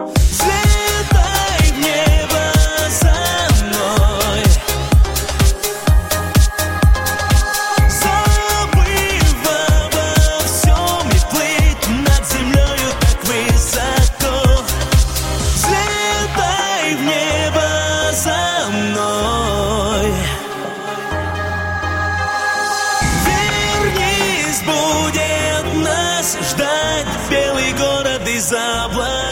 Взлетай в небо за мной, забыв обо всем и плыть над землею так высоко. Взлетай в небо за мной. Вернись, будет нас ждать белый город из облаков.